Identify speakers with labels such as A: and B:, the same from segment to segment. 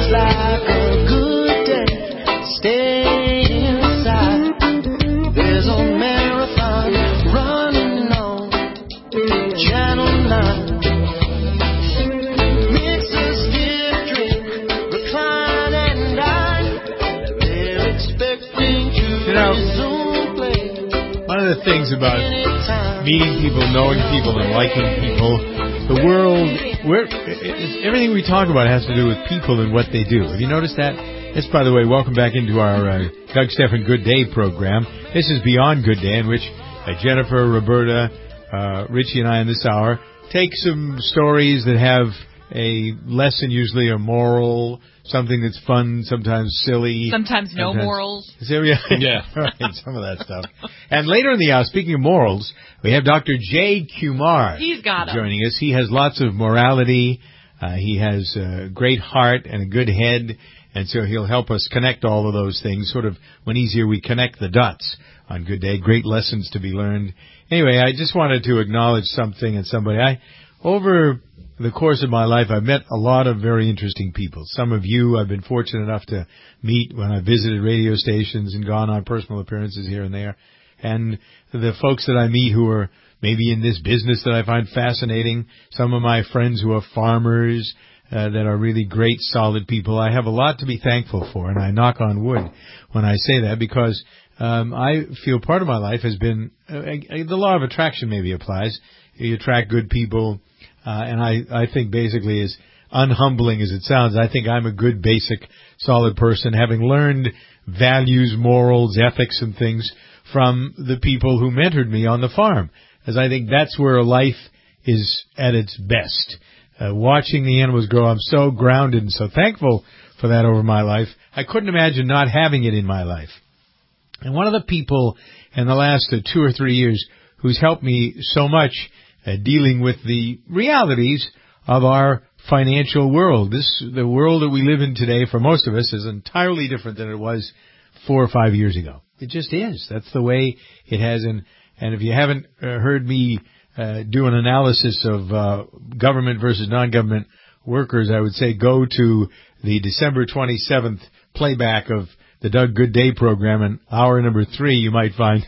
A: like a good day. Stay inside. There's a marathon running on Channel 9. Mix a stiff drink, recline and dine. They're expecting to resume play.
B: One of the things about meeting people, knowing people, and liking people, the world, everything we talk about has to do with people and what they do. Have you noticed that? Yes, by the way, welcome back into our Doug Stephan Good Day program. This is Beyond Good Day, in which Jennifer, Roberta, Richie, and I in this hour take some stories that have a lesson, usually a moral, something that's fun, sometimes silly.
C: Sometimes no morals.
B: Yeah. Right, some of that stuff. And later in the hour, speaking of morals, we have Dr. Jay Kumar.
C: He's got him.
B: Joining us. He has lots of morality. He has a great heart and a good head. And so he'll help us connect all of those things. Sort of when he's here, we connect the dots on Good Day. Great lessons to be learned. Anyway, I just wanted to acknowledge something and somebody. Over the course of my life, I've met a lot of very interesting people. Some of you I've been fortunate enough to meet when I visited radio stations and gone on personal appearances here and there. And the folks that I meet who are maybe in this business that I find fascinating, some of my friends who are farmers that are really great, solid people. I have a lot to be thankful for, and I knock on wood when I say that, because I feel part of my life has been the law of attraction maybe applies. You attract good people. And I think basically, as unhumbling as it sounds, I think I'm a good, basic, solid person, having learned values, morals, ethics, and things from the people who mentored me on the farm, as I think that's where life is at its best. Watching the animals grow, I'm so grounded and so thankful for that over my life. I couldn't imagine not having it in my life. And one of the people in the last 2 or 3 years who's helped me so much dealing with the realities of our financial world. The world that we live in today, for most of us, is entirely different than it was 4 or 5 years ago. It just is. That's the way it has. And if you haven't heard me do an analysis of government versus non-government workers, I would say go to the December 27th playback of the Doug Good Day program, and hour number 3 you might find,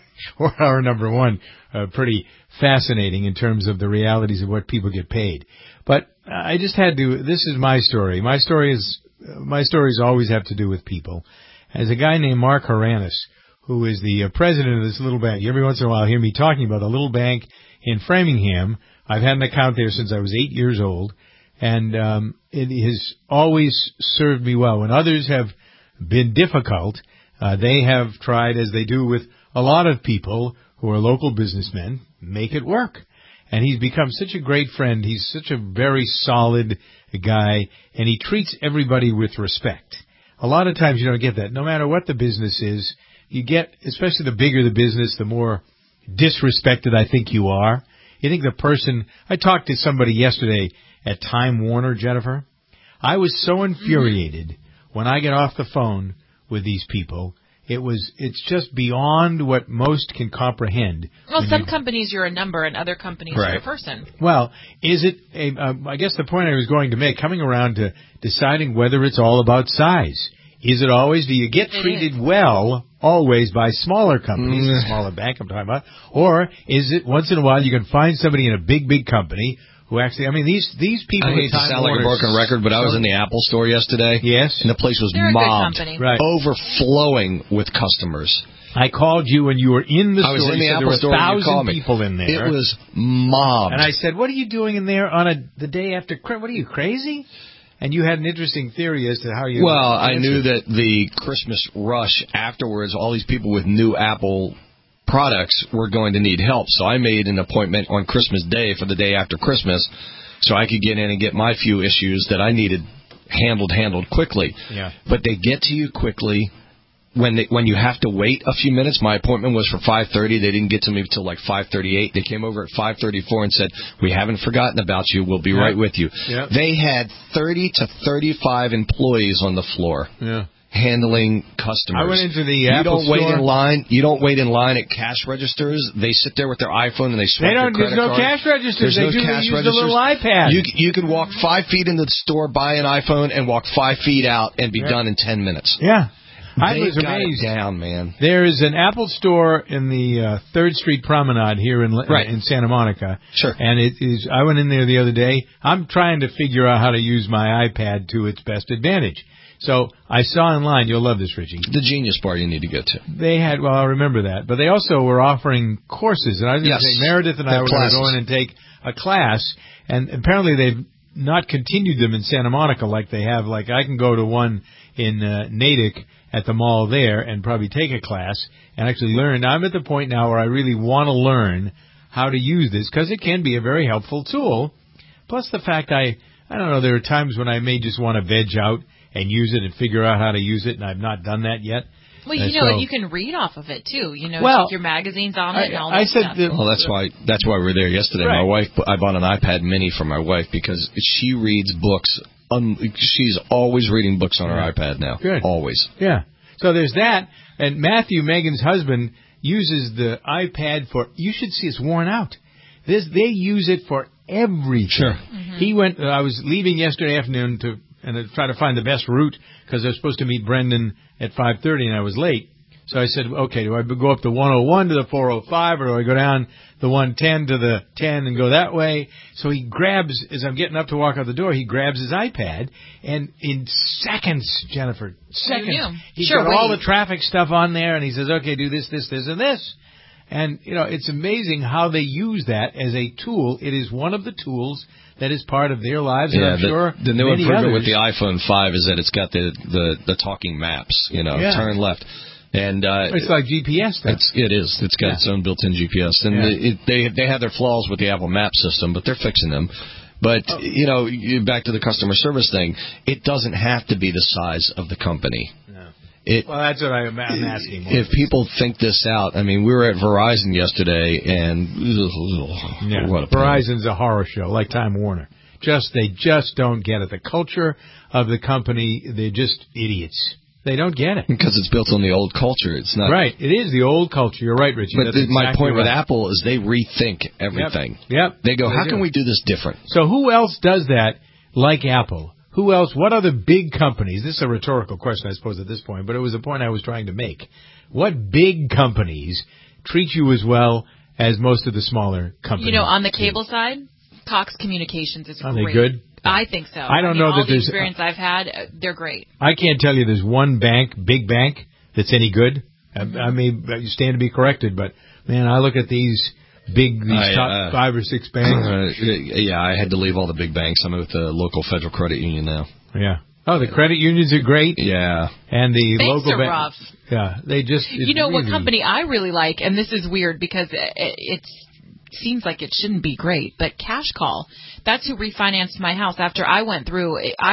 B: or hour number 1, pretty fascinating in terms of the realities of what people get paid. But I just had to, this is my story. My stories always have to do with people. As a guy named Mark Haranis, who is the president of this little bank, every once in a while hear me talking about a little bank in Framingham. I've had an account there since I was 8 years old, and it has always served me well. When others have been difficult, they have tried, as they do with a lot of people who are local businessmen, make it work. And he's become such a great friend. He's such a very solid guy, and he treats everybody with respect. A lot of times you don't get that. No matter what the business is, you get, especially the bigger the business, the more disrespected I think you are. You think the person, I talked to somebody yesterday at Time Warner, Jennifer. I was so infuriated when I get off the phone with these people. It's just beyond what most can comprehend.
C: Well, some companies you're a number and other companies you're a person.
B: Well, is it, I guess the point I was going to make, coming around to deciding whether it's all about size. Is it always, do you get treated well always by smaller companies, a smaller bank I'm talking about, or is it once in a while you can find somebody in a big company who actually, I mean, these people.
D: I hate to sound like a broken record, but I was in the Apple store yesterday.
B: Yes.
D: And the place was mobbed, overflowing with customers.
B: I called you when you were in the store.
D: I was in the Apple store.
B: There were 1,000 people in there.
D: It was mobbed.
B: And I said, "What are you doing in there on the day after? What are you, crazy?" And you had an interesting theory as to how you.
D: Well, I knew that the Christmas rush afterwards, all these people with new Apple products were going to need help. So I made an appointment on Christmas Day for the day after Christmas so I could get in and get my few issues that I needed handled quickly.
B: Yeah.
D: But they get to you quickly when you have to wait a few minutes. My appointment was for 5:30. They didn't get to me until like 5:38. They came over at 5:34 and said, "We haven't forgotten about you. We'll be right with you."
B: Yeah.
D: They had 30 to 35 employees on the floor.
B: Yeah.
D: handling customers.
B: I went into the Apple store.
D: You don't wait in line at cash registers. They sit there with their iPhone and they swipe their credit card.
B: There's no cash registers.
D: They
B: use the little iPad.
D: You could walk 5 feet into the store, buy an iPhone, and walk 5 feet out and be done in 10 minutes.
B: Yeah. I
D: They
B: was
D: got
B: amazed.
D: it down, man.
B: There is an Apple store in the 3rd Street Promenade here in Santa Monica.
D: Sure.
B: And I went in there the other day. I'm trying to figure out how to use my iPad to its best advantage. So I saw online, you'll love this, Richie.
D: The Genius Bar you need to go to.
B: They had, I remember that. But they also were offering courses. And I was going to say, Meredith and I were going to go in and take a class. And apparently they've not continued them in Santa Monica like they have. Like I can go to one in Natick at the mall there and probably take a class and actually learn. I'm at the point now where I really want to learn how to use this because it can be a very helpful tool. Plus the fact I don't know, there are times when I may just want to veg out and use it and figure out how to use it, and I've not done that yet.
C: Well, you can read off of it too. Take your magazines on it and all that stuff.
D: Well, that's why we were there yesterday.
B: Right.
D: My wife, I bought an iPad Mini for my wife because she reads books. She's always reading books on her iPad now.
B: Good.
D: Always.
B: Yeah. So there's that, and Matthew, Megan's husband, uses the iPad for. You should see it's worn out. They use it for everything.
D: Sure.
C: Mm-hmm.
B: He went. I was leaving yesterday afternoon to try to find the best route because I was supposed to meet Brendan at 5:30 and I was late. So I said, okay, do I go up the 101 to the 405 or do I go down the 110 to the 10 and go that way? So he grabs, as I'm getting up to walk out the door, he grabs his iPad and in seconds, Jennifer, he's got all the traffic stuff on there and he says, okay, do this, this, this, and this. And, it's amazing how they use that as a tool. It is one of the tools that is part of their lives, and I'm sure
D: the new
B: many
D: improvement
B: others.
D: with the iPhone 5 is that it's got the talking maps, turn left. And
B: it's like GPS stuff.
D: It is. It's got its own built-in GPS. And they have their flaws with the Apple Map system, but they're fixing them. But, back to the customer service thing, it doesn't have to be the size of the company.
B: Well, that's what I'm asking.
D: If people think this out, we were at Verizon yesterday, and
B: Verizon's a horror show, like Time Warner. They just don't get it. The culture of the company, they're just idiots. They don't get it.
D: Because it's built on the old culture. It's not
B: right. It is the old culture. You're right, Richie.
D: But my point with Apple is they rethink everything.
B: Yep.
D: They go, how can we do this different?
B: So who else does that like Apple? Who else? What other big companies? This is a rhetorical question, I suppose, at this point, but it was a point I was trying to make. What big companies treat you as well as most of the smaller companies?
C: On the cable side, Cox Communications is great.
B: Are they good?
C: I think so.
B: I don't know that
C: the experience I've had, they're great.
B: I can't tell you there's one big bank, that's any good. I may stand to be corrected, but, man, I look at these top 5 or 6 banks.
D: I had to leave all the big banks. I'm with the local Federal Credit Union now.
B: Yeah. Oh, the credit unions are great.
D: Yeah.
B: And the
C: banks
B: local
C: are rough.
B: Yeah, they just.
C: What company I really like, and this is weird because it seems like it shouldn't be great, but Cash Call. That's who refinanced my house after I went through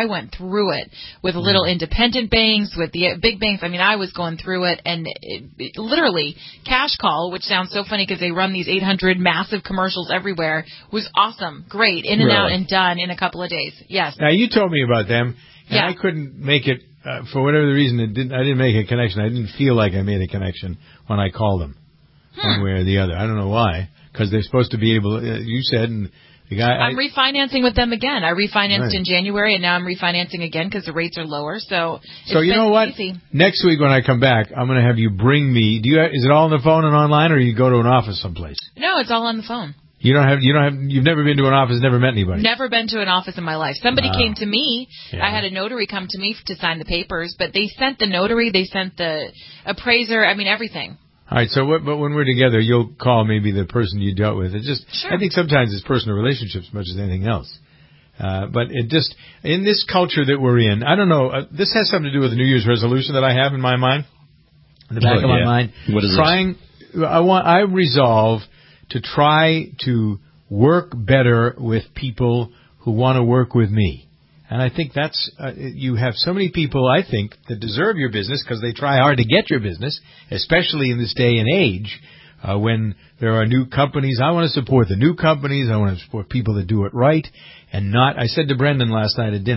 C: it with little independent banks, with the big banks. I was going through it, and literally Cash Call, which sounds so funny because they run these 800 massive commercials everywhere, was awesome, great, in and out and done in a couple of days. Yes.
B: Now you told me about them, and I couldn't make it for whatever the reason. I didn't make a connection. I didn't feel like I made a connection when I called them, one way or the other. I don't know why, because they're supposed to be able. You said and. I'm
C: refinancing with them again. I refinanced in January, and now I'm refinancing again because the rates are lower. So
B: you know what?
C: Easy.
B: Next week when I come back, I'm going to have you bring me. Is it all on the phone and online, or you go to an office someplace?
C: No, it's all on the phone.
B: You've never been to an office, never met anybody.
C: Never been to an office in my life. Somebody came to me. Yeah. I had a notary come to me to sign the papers, but they sent the notary, they sent the appraiser. Everything. All
B: right, but when we're together, you'll call maybe the person you dealt with. I think sometimes it's personal relationships as much as anything else. But it just, in this culture that we're in, I don't know, this has something to do with the New Year's resolution that I have in my mind, in the back of my mind.
D: What is this?
B: I resolve to try to work better with people who want to work with me. And I think that's, you have so many people, I think, that deserve your business because they try hard to get your business, especially in this day and age when there are new companies. I want to support the new companies. I want to support people that do it right and not, I said to Brendan last night at dinner,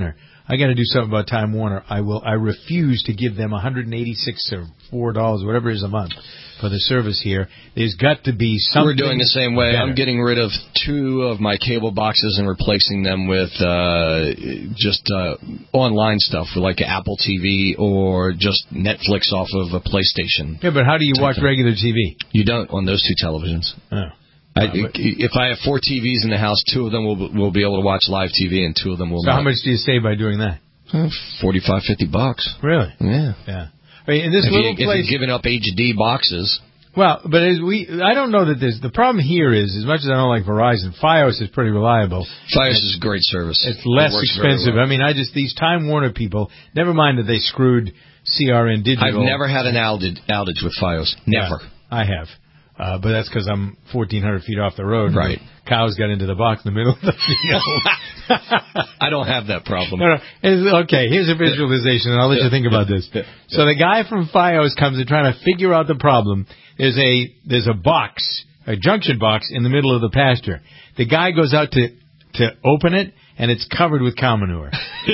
B: I got to do something about Time Warner. I refuse to give them $186 or $4, whatever it is a month, for the service here. There's got to be something.
D: We're doing the same way.
B: better.
D: I'm getting rid of 2 of my cable boxes and replacing them with just online stuff, like Apple TV or just Netflix off of a PlayStation.
B: Yeah, but how do you watch regular TV?
D: You don't on those 2 televisions.
B: Oh.
D: If I have 4 TVs in the house, 2 of them will be able to watch live TV, and 2 of them will
B: So
D: not.
B: how much do you save by doing that?
D: $45-$50.
B: Really?
D: Yeah.
B: Yeah. I mean, in this
D: If
B: place,
D: you're giving up HD boxes.
B: well, but I don't know that there's the problem here is as much as I don't like Verizon, FiOS is pretty reliable.
D: FiOS is a great service.
B: It's less
D: It works very
B: expensive.
D: well.
B: I mean, these Time Warner people. Never mind that they screwed CRN Digital.
D: I've never had an outage with FiOS. Never.
B: Yeah, I have. But that's because I'm 1,400 feet off the road.
D: Right.
B: Cows got into the box in the middle of the field.
D: I don't have that problem.
B: No. Okay, here's a visualization, and I'll let you think about this. So the guy from FiOS comes and trying to figure out the problem. There's a box, a junction box in the middle of the pasture. The guy goes out to open it, and it's covered with cow manure.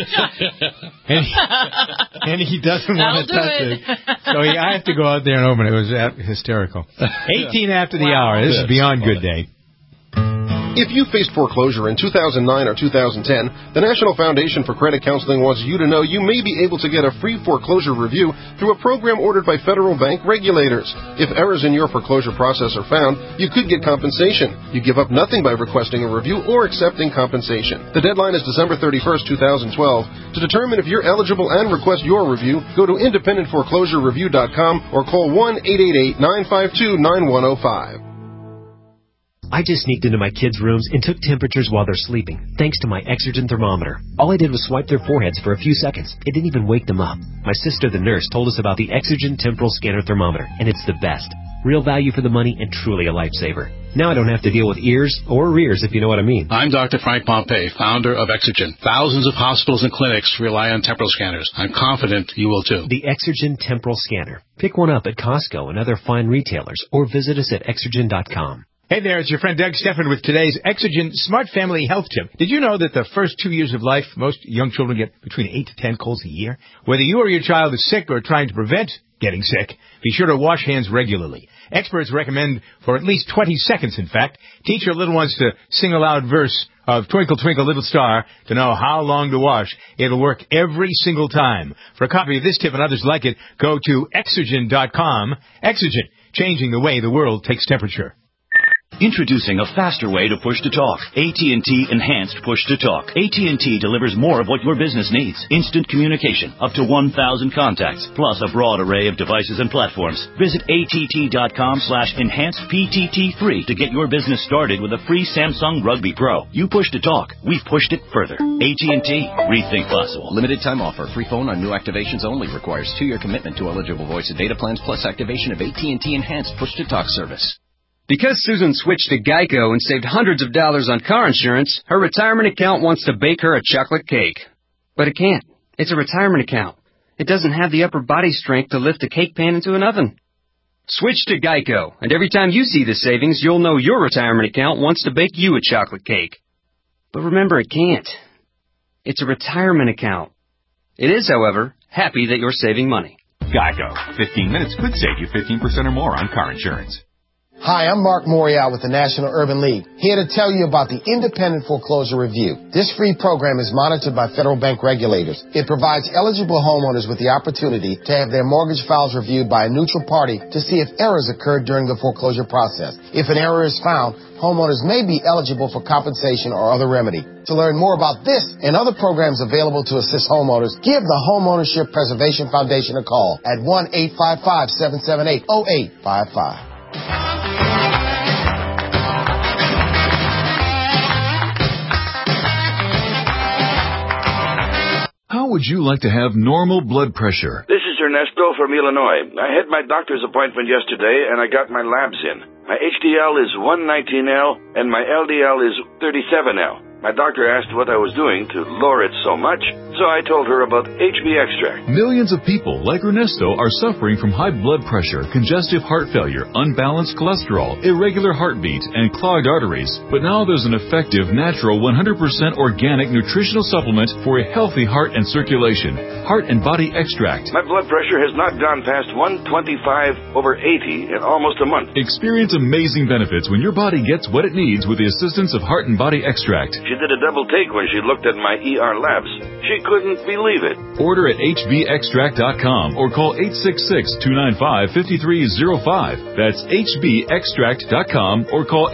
B: and he doesn't want to touch it. So I have to go out there and open it. It was hysterical. 18 after the hour. This is Beyond Good Day.
E: If you faced foreclosure in 2009 or 2010, the National Foundation for Credit Counseling wants you to know you may be able to get a free foreclosure review through a program ordered by federal bank regulators. If errors in your foreclosure process are found, you could get compensation. You give up nothing by requesting a review or accepting compensation. The deadline is December 31st, 2012. To determine if you're eligible and request your review, go to independentforeclosurereview.com or call 1-888-952-9105.
F: I just sneaked into my kids' rooms and took temperatures while they're sleeping, thanks to my Exergen thermometer. All I did was swipe their foreheads for a few seconds. It didn't even wake them up. My sister, the nurse, told us about the Exergen Temporal Scanner Thermometer, and it's the best. Real value for the money and truly a lifesaver. Now I don't have to deal with ears or rears, if you know what I mean.
G: I'm Dr. Frank Pompey, founder of Exergen. Thousands of hospitals and clinics rely on temporal scanners. I'm confident you will too.
F: The Exergen Temporal Scanner. Pick one up at Costco and other fine retailers, or visit us at Exergen.com.
B: Hey there, it's your friend Doug Steffen with today's Exergen Smart Family Health Tip. Did you know that the first 2 years of life, most young children get between 8 to 10 colds a year? Whether you or your child is sick or trying to prevent getting sick, be sure to wash hands regularly. Experts recommend for at least 20 seconds, in fact, teach your little ones to sing a loud verse of Twinkle, Twinkle, Little Star to know how long to wash. It'll work every single time. For a copy of this tip and others like it, go to Exergen.com. Exergen, changing the way the world takes temperature.
H: Introducing a faster way to push-to-talk. AT&T Enhanced Push-to-Talk. AT&T delivers more of what your business needs. Instant communication, up to 1,000 contacts, plus a broad array of devices and platforms. Visit att.com/enhancedptt3 to get your business started with a free Samsung Rugby Pro. You push-to-talk. We've pushed it further. AT&T. Rethink possible.
I: Limited time offer. Free phone on new activations only. Requires 2-year commitment to eligible voice and data plans plus activation of AT&T Enhanced Push-to-Talk service.
J: Because Susan switched to Geico and saved hundreds of dollars on car insurance, her retirement account wants to bake her a chocolate cake. But it can't. It's a retirement account. It doesn't have the upper body strength to lift a cake pan into an oven. Switch to Geico, and every time you see the savings, you'll know your retirement account wants to bake you a chocolate cake. But remember, it can't. It's a retirement account. It is, however, happy that you're saving money.
K: Geico. 15 minutes could save you 15% or more on car insurance.
L: Hi, I'm Mark Morial with the National Urban League, here to tell you about the Independent Foreclosure Review. This free program is monitored by federal bank regulators. It provides eligible homeowners with the opportunity to have their mortgage files reviewed by a neutral party to see if errors occurred during the foreclosure process. If an error is found, homeowners may be eligible for compensation or other remedy. To learn more about this and other programs available to assist homeowners, give the Homeownership Preservation Foundation a call at 1-855-778-0855.
M: How would you like to have normal blood pressure?
N: This is Ernesto from Illinois. I had my doctor's appointment yesterday, and I got my labs in. My HDL is 119L, and my LDL is 37L. My doctor asked what I was doing to lower it so much, So I told her about HB Extract.
M: Millions of people like Ernesto are suffering from high blood pressure, congestive heart failure, unbalanced cholesterol, irregular heartbeat, and clogged arteries. But now there's an effective, natural, 100% organic nutritional supplement for a healthy heart and circulation. Heart and Body Extract.
N: My blood pressure has not gone past 125/80 in almost a month.
M: Experience amazing benefits when your body gets what it needs with the assistance of Heart and Body Extract.
N: She did a double take when she looked at my ER labs. She couldn't believe it.
M: Order at hbextract.com or call 866-295-5305. That's hbextract.com or call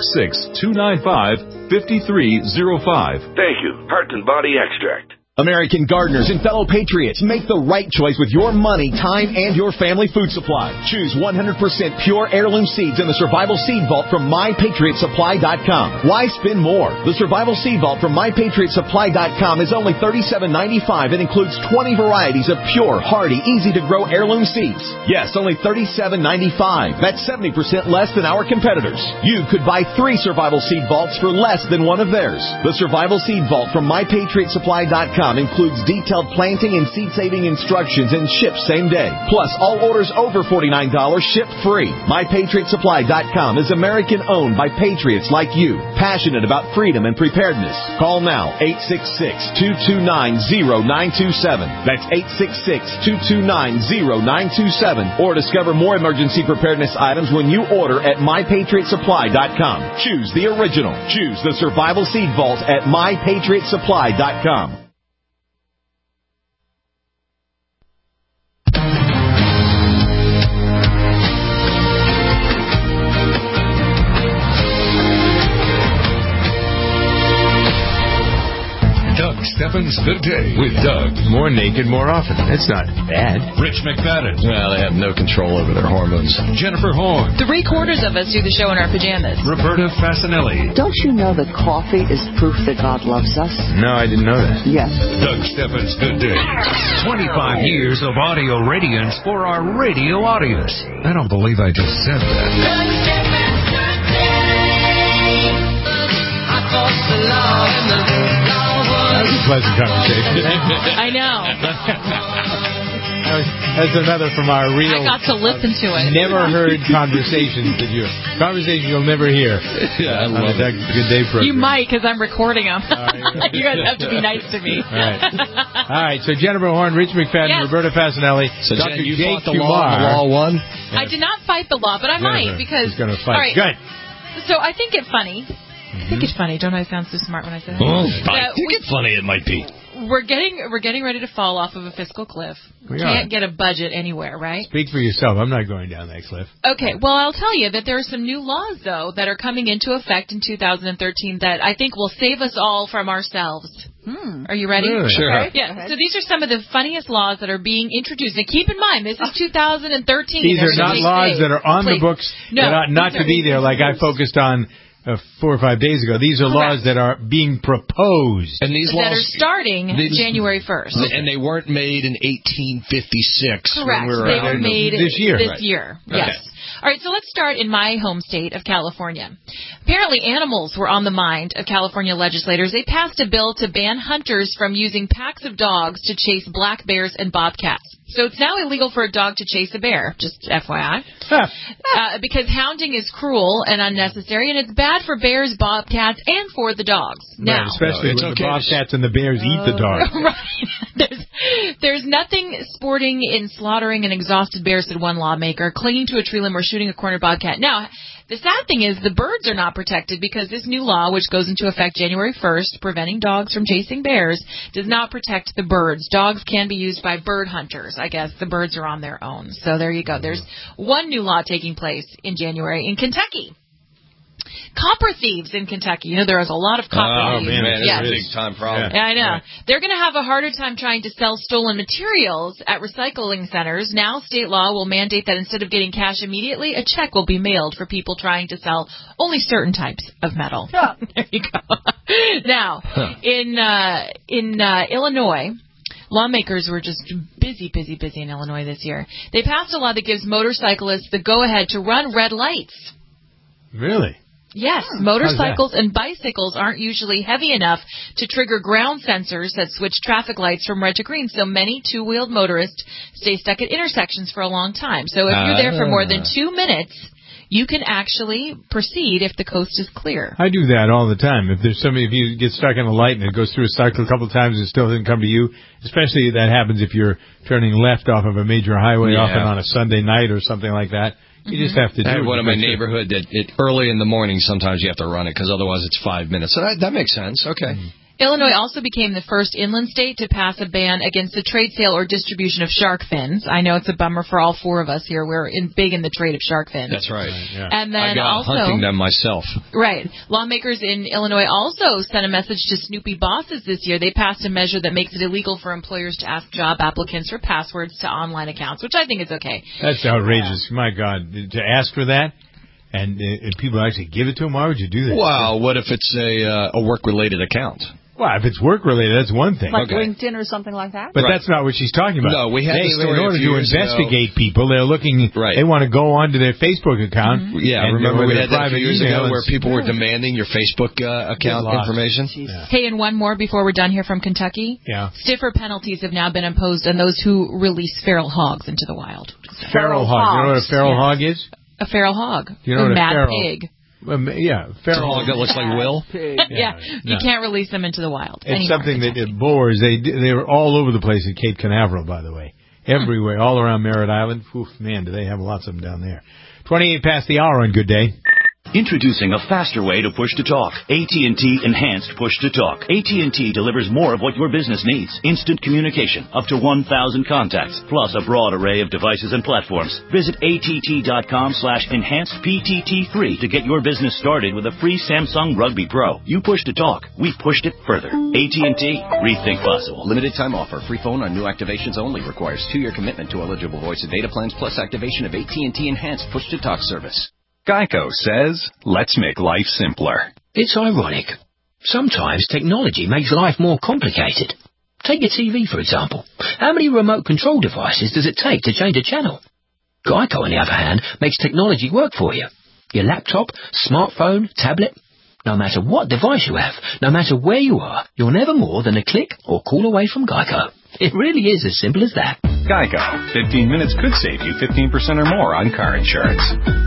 M: 866-295-5305.
N: Thank you, Heart and Body Extract.
O: American gardeners and fellow patriots, make the right choice with your money, time, and your family food supply. Choose 100% pure heirloom seeds in the Survival Seed Vault from MyPatriotSupply.com. Why spend more? The Survival Seed Vault from MyPatriotSupply.com is only $37.95 and includes 20 varieties of pure, hardy, easy-to-grow heirloom seeds. Yes, only $37.95. That's 70% less than our competitors. You could buy 3 Survival Seed Vaults for less than one of theirs. The Survival Seed Vault from MyPatriotSupply.com includes detailed planting and seed-saving instructions and ships same day. Plus, all orders over $49 ship free. MyPatriotSupply.com is American-owned by patriots like you, passionate about freedom and preparedness. Call now, 866-229-0927. That's 866-229-0927. Or discover more emergency preparedness items when you order at MyPatriotSupply.com. Choose the original. Choose the Survival Seed Vault at MyPatriotSupply.com.
M: Doug Steffens Good Day with Doug.
B: More naked more often. That's not bad.
M: Rich McFadden.
D: Well, they have no control over their hormones.
M: Jennifer Horn.
C: 3/4 of us do the show in our pajamas.
M: Roberta Fasanelli.
P: Don't you know that coffee is proof that God loves us?
B: No, I didn't know that.
P: Yes.
M: Doug Steffens Good Day. 25 years of audio radiance for our radio audience. I don't believe I just said that.
B: That was a pleasant conversation.
C: I know.
B: That's another from our real.
C: I got to listen to it.
B: Never heard conversations that you'll never hear.
D: Yeah, I love it.
B: Good Day program.
C: You might, because I'm recording them. You guys have to be nice to me.
B: All right. So Jennifer Horn, Rich McFadden,
C: Yes.
B: Roberta Fasanelli,
D: So,
B: Dr.
D: Jen, you
B: Jake
D: fought the law, and the law won?
C: I did not fight the law, but I might, because...
B: He's going to fight.
C: All right.
B: Good.
C: So I think it's funny. I think it's funny. Don't I sound so smart when I say that?
D: Oh, I think it's funny it might be.
C: We're getting ready to fall off of a fiscal cliff.
B: We
C: Can't
B: are.
C: get a budget anywhere, right?
B: Speak for yourself. I'm not going down that cliff.
C: Okay, well, I'll tell you that there are some new laws, though, that are coming into effect in 2013 that I think will save us all from ourselves. Are you ready?
B: Really?
D: Sure.
C: Okay. Yeah. So these are some of the funniest laws that are being introduced. And keep in mind, this is 2013.
B: These are not laws that are on the books
C: No,
B: that ought not to be there, like I focused on 4 or 5 days ago. These are laws that are being proposed.
D: And these
C: that
D: laws
C: are starting January 1st.
D: And they weren't made in 1856.
C: Correct.
D: When we were
C: They were made
B: this year.
C: This year. Yes.
D: Okay.
C: All right, so let's start in my home state of California. Apparently animals were on the mind of California legislators. They passed a bill to ban hunters from using packs of dogs to chase black bears and bobcats. So it's now illegal for a dog to chase a bear, just FYI, because hounding is cruel and unnecessary, and it's bad for bears, bobcats, and for the dogs. Now,
B: Right, especially when the bobcats and the bears eat the dogs.
C: Right. There's nothing sporting in slaughtering an exhausted bear, said one lawmaker, clinging to a tree limb or shooting a cornered bobcat. Now, the sad thing is the birds are not protected because this new law, which goes into effect January 1st, preventing dogs from chasing bears, does not protect the birds. Dogs can be used by bird hunters. I guess the birds are on their own. So there you go. There's one new law taking place in January in Kentucky. Copper thieves in Kentucky. You know, there is a lot of copper thieves.
D: Oh, man,
C: Yes.
D: it's a big-time problem.
C: Yeah, I know. They're going to have a harder time trying to sell stolen materials at recycling centers. Now, state law will mandate that instead of getting cash immediately, a check will be mailed for people trying to sell only certain types of metal. Yeah. There you go. Now, in Illinois, lawmakers were just busy in Illinois this year. They passed a law that gives motorcyclists the go-ahead to run red lights.
B: Really?
C: Yes, motorcycles and bicycles aren't usually heavy enough to trigger ground sensors that switch traffic lights from red to green, so many two-wheeled motorists stay stuck at intersections for a long time. So if you're there for more than 2 minutes, you can actually proceed if the coast is clear.
B: I do that all the time. If you get stuck in a light and it goes through a cycle a couple of times and it still doesn't come to you, especially that happens if you're turning left off of a major highway, often on a Sunday night or something like that. You just have to do it.
D: I have one in my neighborhood that early in the morning sometimes you have to run it because otherwise it's 5 minutes. So that makes sense. Okay.
C: Illinois also became the first inland state to pass a ban against the trade sale or distribution of shark fins. I know it's a bummer for all four of us here. We're big in the trade of shark fins.
D: That's right.
B: Yeah.
C: And then
D: I got hunting them myself.
C: Right. Lawmakers in Illinois also sent a message to Snoopy bosses this year. They passed a measure that makes it illegal for employers to ask job applicants for passwords to online accounts, which I think is okay.
B: That's outrageous. My God. To ask for that? And people actually give it to them? Why would you do that?
D: Wow. What if it's a work-related account?
B: Well, if it's work-related, that's one thing.
Q: Like LinkedIn or something like that?
B: But that's not what she's talking about.
D: No, we had the story
B: in order
D: a few
B: to
D: years
B: investigate people, they're looking, they want to go onto their Facebook account.
D: Yeah, remember we had that a few years ago where people were
B: demanding
D: demanding your Facebook account information?
C: Hey, and one more before we're done here from Kentucky.
B: Yeah.
C: Stiffer penalties have now been imposed on those who release feral hogs into the wild.
B: Feral hog. You know what a feral hog is?
C: A feral hog.
B: You know what a
C: mad
B: feral
C: pig.
B: Feral
D: hog that looks like Will.
C: You can't release them into the wild.
B: It's something that it bores. They were all over the place at Cape Canaveral, by the way. Everywhere, all around Merritt Island. Oof, man, do they have lots of them down there. 28 past the hour on Good Day.
H: Introducing a faster way to push-to-talk. AT&T Enhanced Push-to-Talk. AT&T delivers more of what your business needs. Instant communication, up to 1,000 contacts, plus a broad array of devices and platforms. Visit att.com/enhancedPTT3 to get your business started with a free Samsung Rugby Pro. You push-to-talk. We pushed it further. AT&T. Rethink possible.
I: Limited time offer. Free phone on new activations only. Requires 2-year commitment to eligible voice and data plans plus activation of AT&T Enhanced Push-to-Talk service.
R: Geico says, let's make life simpler.
S: It's ironic. Sometimes technology makes life more complicated. Take your TV, for example. How many remote control devices does it take to change a channel? Geico, on the other hand, makes technology work for you. Your laptop, smartphone, tablet. No matter what device you have, no matter where you are, you're never more than a click or call away from Geico. It really is as simple as that.
R: Geico. 15 minutes could save you 15% or more on car insurance.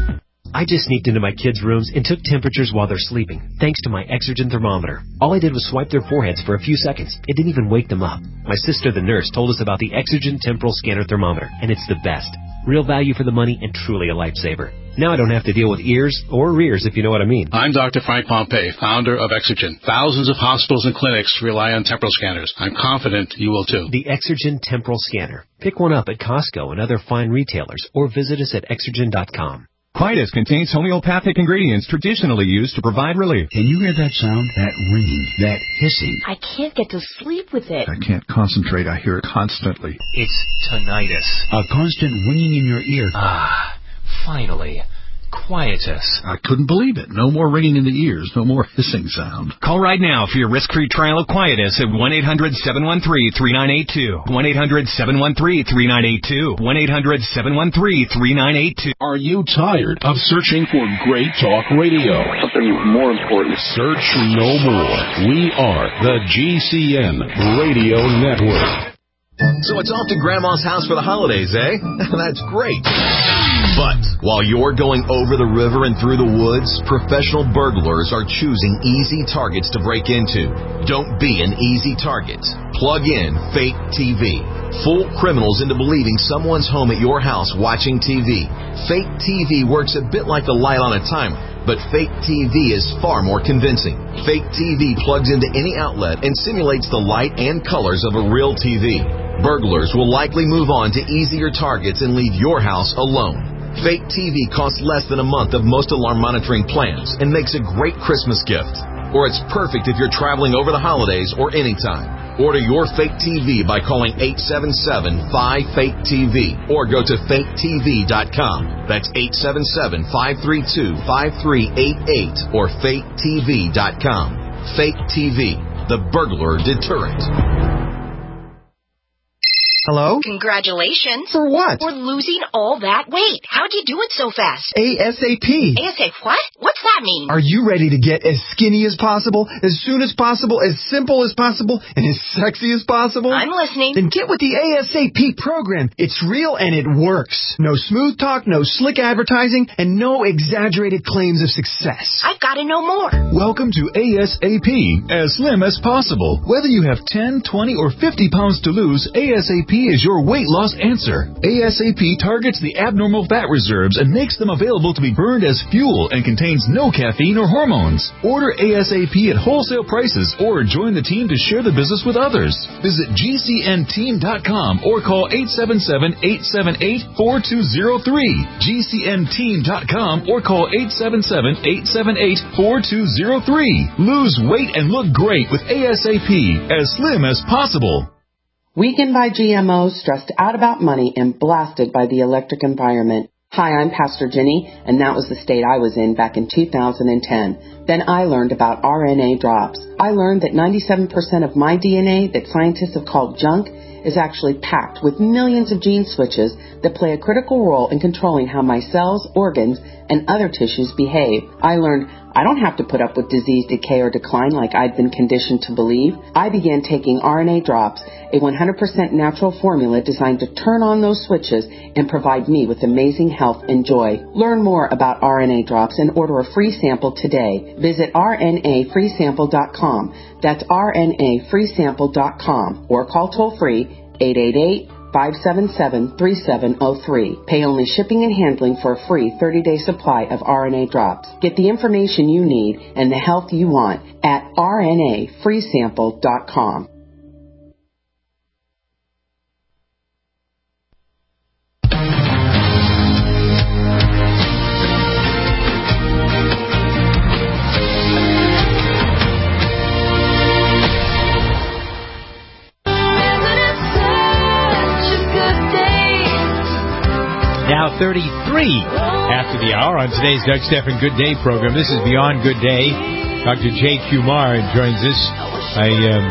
F: I just sneaked into my kids' rooms and took temperatures while they're sleeping, thanks to my Exergen thermometer. All I did was swipe their foreheads for a few seconds. It didn't even wake them up. My sister, the nurse, told us about the Exergen temporal scanner thermometer, and it's the best. Real value for the money and truly a lifesaver. Now I don't have to deal with ears or rears, if you know what I mean.
G: I'm Dr. Frank Pompey, founder of Exergen. Thousands of hospitals and clinics rely on temporal scanners. I'm confident you will too.
F: The Exergen temporal scanner. Pick one up at Costco and other fine retailers, or visit us at Exergen.com.
K: Quietus contains homeopathic ingredients traditionally used to provide relief.
T: Can you hear that sound? That ringing, that hissing.
U: I can't get to sleep with it.
T: I can't concentrate. I hear it constantly.
S: It's tinnitus.
T: A constant ringing in your ear.
S: Ah, finally. Quietus.
T: I couldn't believe it. No more ringing in the ears. No more hissing sound.
K: Call right now for your risk-free trial of Quietus at 1-800-713-3982. 1-800-713-3982. 1-800-713-3982.
V: Are you tired of searching for great talk radio?
W: Something more important.
V: Search no more. We are the GCN Radio Network.
O: So it's off to Grandma's house for the holidays, eh? That's great. But while you're going over the river and through the woods, professional burglars are choosing easy targets to break into. Don't be an easy target. Plug in Fake TV. Fool criminals into believing someone's home at your house watching TV. Fake TV works a bit like the light on a timer, but fake TV is far more convincing. Fake TV plugs into any outlet and simulates the light and colors of a real TV. Burglars will likely move on to easier targets and leave your house alone. Fake TV costs less than a month of most alarm monitoring plans and makes a great Christmas gift. Or it's perfect if you're traveling over the holidays or anytime. Order your Fake TV by calling 877-5FAKE-TV or go to faketv.com. That's 877-532-5388 or faketv.com. Fake TV, the burglar deterrent.
X: Hello? Congratulations. For what? For losing all that weight. How'd you do it so fast? ASAP. ASAP what? What's that mean?
A: Are you ready to get as skinny as possible, as soon as possible, as simple as possible, and as sexy as possible?
X: I'm listening.
A: Then get with the ASAP program. It's real and it works. No smooth talk, no slick advertising, and no exaggerated claims of success.
X: I've got to know more.
M: Welcome to ASAP, as slim as possible. Whether you have 10, 20, or 50 pounds to lose, ASAP is your weight loss answer. ASAP targets the abnormal fat reserves and makes them available to be burned as fuel and contains no caffeine or hormones. Order ASAP at wholesale prices or join the team to share the business with others. Visit GCNteam.com or call 877-878-4203. GCNteam.com or call 877-878-4203. Lose weight and look great with ASAP, as slim as possible.
E: Weakened by GMOs, stressed out about money, and blasted by the electric environment. Hi, I'm Pastor Jenny, and that was the state I was in back in 2010. Then I learned about RNA drops. I learned that 97% of my DNA that scientists have called junk is actually packed with millions of gene switches that play a critical role in controlling how my cells, organs, and other tissues behave. I learned I don't have to put up with disease, decay, or decline like I'd been conditioned to believe. I began taking RNA drops, a 100% natural formula designed to turn on those switches and provide me with amazing health and joy. Learn more about RNA drops and order a free sample today. Visit rnafreesample.com. That's rnafreesample.com or call toll-free 888-577-3703. Pay only shipping and handling for a free 30-day supply of RNA drops. Get the information you need and the health you want at rnafreesample.com.
B: Now 33 after the hour on today's Doug Stephan Good Day program. This is Beyond Good Day. Dr. Jay Kumar joins us. I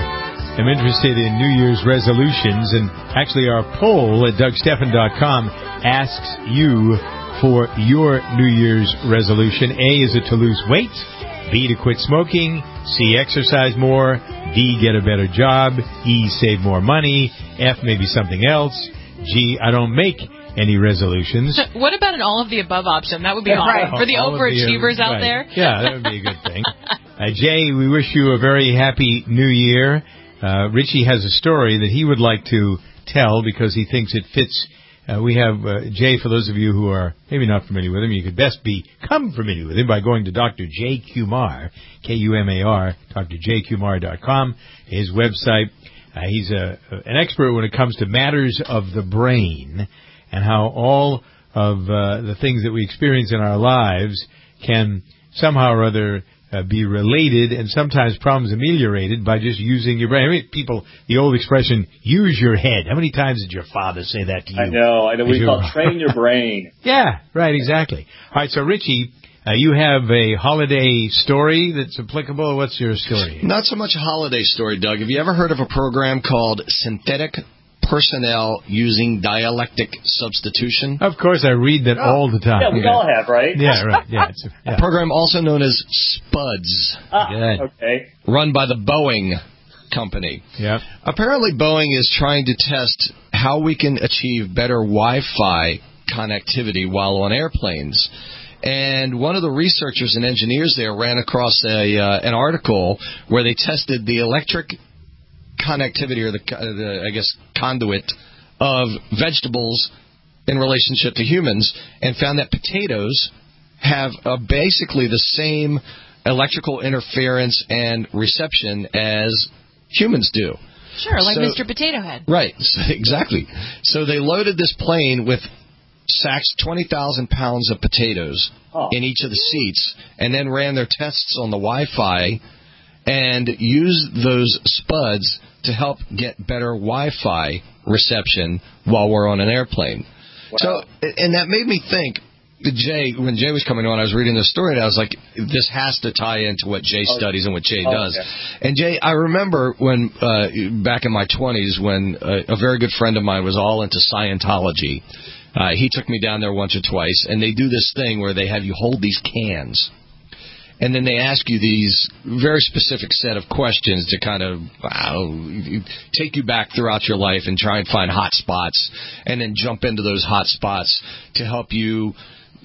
B: am interested in New Year's resolutions, and actually our poll at DougStephan.com asks you for your New Year's resolution. A, is it to lose weight? B, to quit smoking? C, exercise more? D, get a better job? E, save more money? F, maybe something else? G, I don't make any resolutions.
C: What about an all of the above option? That would be awesome for the overachievers out there.
B: Yeah, that would be a good thing. Jay, we wish you a very happy New Year. Richie has a story that he would like to tell because he thinks it fits. We have Jay, for those of you who are maybe not familiar with him, you could best become familiar with him by going to Dr. Jay Kumar, Kumar, drjkumar.com, his website. He's an expert when it comes to matters of the brain, and how all of the things that we experience in our lives can somehow or other be related, and sometimes problems ameliorated by just using your brain. I mean, people, the old expression, use your head. How many times did your father say that to you?
Q: I know. We call train your brain.
B: Yeah, right, exactly. All right, so Richie, you have a holiday story that's applicable. What's your story?
D: Not so much a holiday story, Doug. Have you ever heard of a program called Synthetic Personnel Using Dialectic Substitution?
B: Of course, I read that all the time.
Q: Yeah, we all have, right?
B: Yeah, right. Yeah, it's
D: a program also known as SPUDS.
B: Good.
Q: Okay.
D: Run by the Boeing company.
B: Yeah.
D: Apparently, Boeing is trying to test how we can achieve better Wi-Fi connectivity while on airplanes. And one of the researchers and engineers there ran across an article where they tested the electric connectivity, or the conduit of vegetables in relationship to humans, and found that potatoes have basically the same electrical interference and reception as humans do.
C: Sure, like Mr. Potato Head.
D: Right, exactly. So they loaded this plane with sacks, 20,000 pounds of potatoes in each of the seats, and then ran their tests on the Wi-Fi and used those SPUDS to help get better Wi-Fi reception while we're on an airplane. Wow. So, and that made me think, Jay, when Jay was coming on, I was reading the story, and I was like, this has to tie into what Jay studies and what Jay does.
Q: Okay.
D: And Jay, I remember when, back in my 20s, when a very good friend of mine was all into Scientology. He took me down there once or twice, and they do this thing where they have you hold these cans. and then they ask you these very specific set of questions to kind of take you back throughout your life and try and find hot spots, and then jump into those hot spots to help you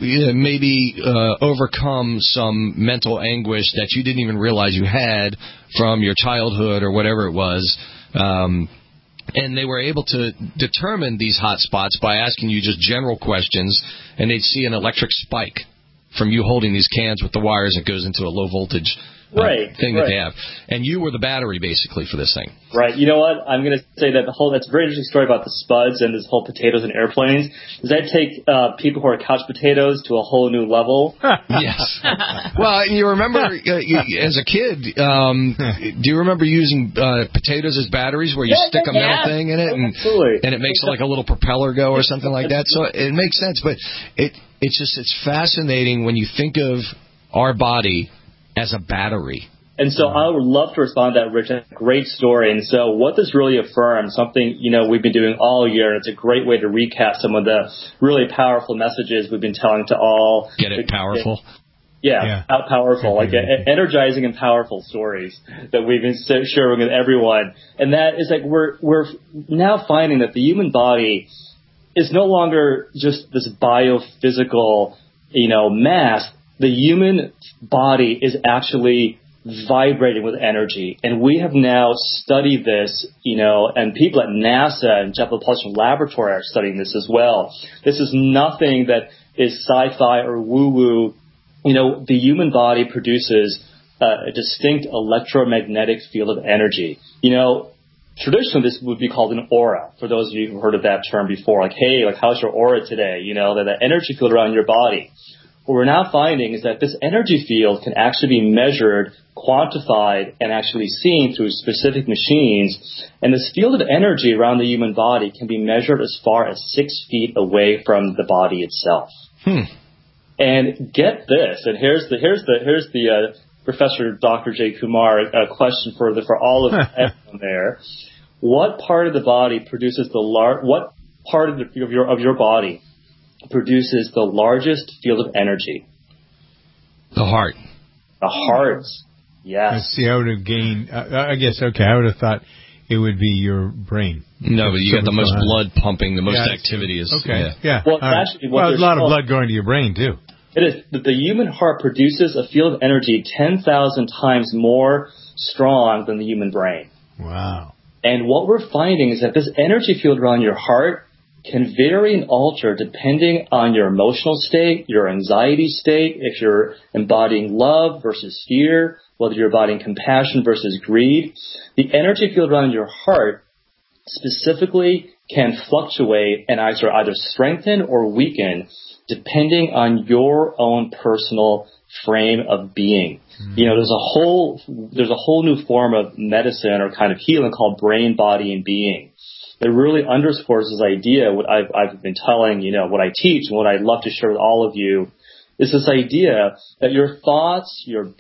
D: maybe overcome some mental anguish that you didn't even realize you had from your childhood or whatever it was. And they were able to determine these hot spots by asking you just general questions, and they'd see an electric spike from you holding these cans with the wires that goes into a low voltage thing that they have. And you were the battery, basically, for this thing.
Q: Right. You know what? I'm going to say that that's a very interesting story about the spuds and this whole potatoes and airplanes. Does that take people who are couch potatoes to a whole new level?
D: Yes. Well, you remember, as a kid, do you remember using potatoes as batteries where you stick a metal thing in it and it makes like a little propeller go or something like that? So it makes sense. But it's fascinating when you think of our body as a battery.
Q: And so I would love to respond to that, Rich. That's a great story. And so what this really affirms, something, we've been doing all year, and it's a great way to recap some of the really powerful messages we've been telling to all.
D: Get it powerful?
Q: Yeah. Powerful, like energizing and powerful stories that we've been sharing with everyone. And that is like we're now finding that the human body is no longer just this biophysical, mass. The human body is actually vibrating with energy. And we have now studied this, and people at NASA and Jet Propulsion Laboratory are studying this as well. This is nothing that is sci-fi or woo-woo. The human body produces a distinct electromagnetic field of energy. Traditionally this would be called an aura, for those of you who've heard of that term before. Like, hey, how's your aura today? The energy field around your body. What we're now finding is that this energy field can actually be measured, quantified, and actually seen through specific machines. And this field of energy around the human body can be measured as far as 6 feet away from the body itself. And get this, and here's the Professor Dr. Jay Kumar question for all of everyone there. What part of the body produces what part of your body produces the largest field of energy?
D: The heart.
Q: The heart. Yes.
B: Let's see, I would have gained, I guess, I would have thought it would be your brain.
D: No, but you got the most blood pumping, the most activity is.
B: Okay. Yeah.
Q: Well, actually,
B: there's a lot of blood going to your brain, too.
Q: It is. The human heart produces a field of energy 10,000 times more strong than the human brain.
B: Wow.
Q: And what we're finding is that this energy field around your heart can vary and alter depending on your emotional state, your anxiety state, if you're embodying love versus fear, whether you're embodying compassion versus greed. The energy field around your heart specifically can fluctuate and either strengthen or weaken depending on your own personal frame of being. There's a whole new form of medicine or kind of healing called brain, body, and being. It really underscores this idea, what I've been telling, what I teach and what I'd love to share with all of you is this idea that your thoughts, what